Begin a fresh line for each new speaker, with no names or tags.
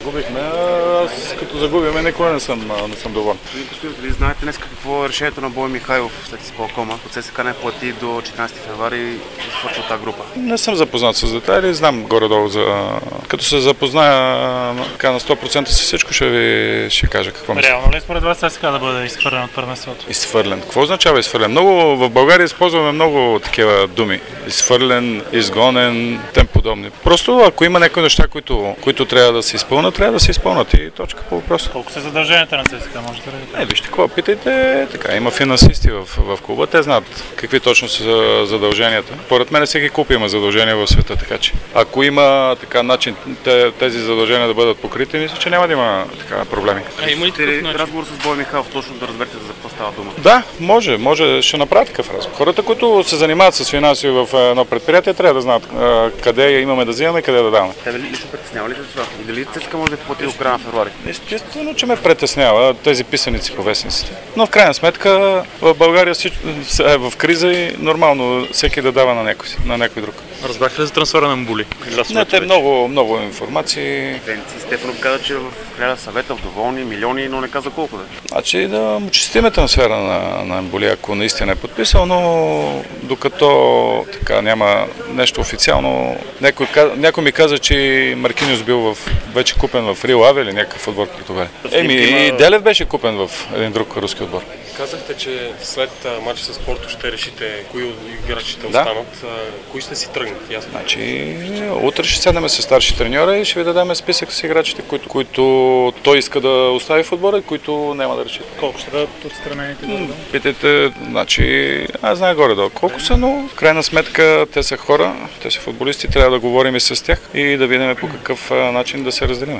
загубихме. Аз като загубиме никога не съм доволен.
Вие знаете днес какво е решението на Бой Михайлов след изпълкома? От ЦСКА не плати до 14 февруари и свърши от тази група.
Не съм запознат с детайли, знам горе-долу като се запозная на 100% с всичко, ще кажа какво мисля.
Реално ли според вас ЦСКА да бъде изхвърлен от първенството?
Изхвърлен. Какво означава изхвърлен? В България използваме много такива думи. Изхвърлен, изгонен, тем подобни. Просто ако има някои неща, които трябва да се изпълнят, трябва да се изпълнят и точка по въпроса.
Колко са задълженията на ЦСКА, можете ли да кажете?
Вижте какво, питайте, така, има финансисти в клуба, те знаят какви точно са задълженията. Поред мен всеки клуб има задължения в света, така че ако има така начин тези задължения да бъдат покрити, мисля, че няма да има така проблеми.
Има ли разговор с Бой Михайлов точно да разберете за какво става дума?
Да, може, ще направя такъв разговор. Хората, които се занимават с финанси в едно предприятие, трябва да знаят къде имаме да взимаме и къде да даваме.
Те лично притеснява ли това? И дали ЦСКА може да плати до края на февруари?
Естествено, че ме притеснява тези писаници по вестниците. Но в крайна сметка в България е в криза и нормално всеки да дава на някой друг.
Разбрахте ли за трансфера на Мбули?
Не, те много информации.
Стефанов каза, че в края съвета доволни милиони, но не каза колко да.
Значи да му честиме трансфера на Мбули, ако наистина е подписал, но докато така няма нещо официално, някой ми каза, че Маркиньос бил вече купен в Рио Аве или някакъв отбор в Португалия. И Делев беше купен в един друг руски отбор.
Казахте, че след матча с Порто ще решите кои играчи ще останат. Кои ще си тръгнат? Ясно.
Значи, утре ще седнем с старши треньора и ще ви дадем списък с играчите, които той иска да остави в отбора и които няма да реши.
Колко ще дадат отстранените?
Питайте, значи, аз знае горе-долу колко са, но в крайна сметка те са хора, те са футболисти, трябва да говорим и с тях и да видим по какъв начин да се разделим.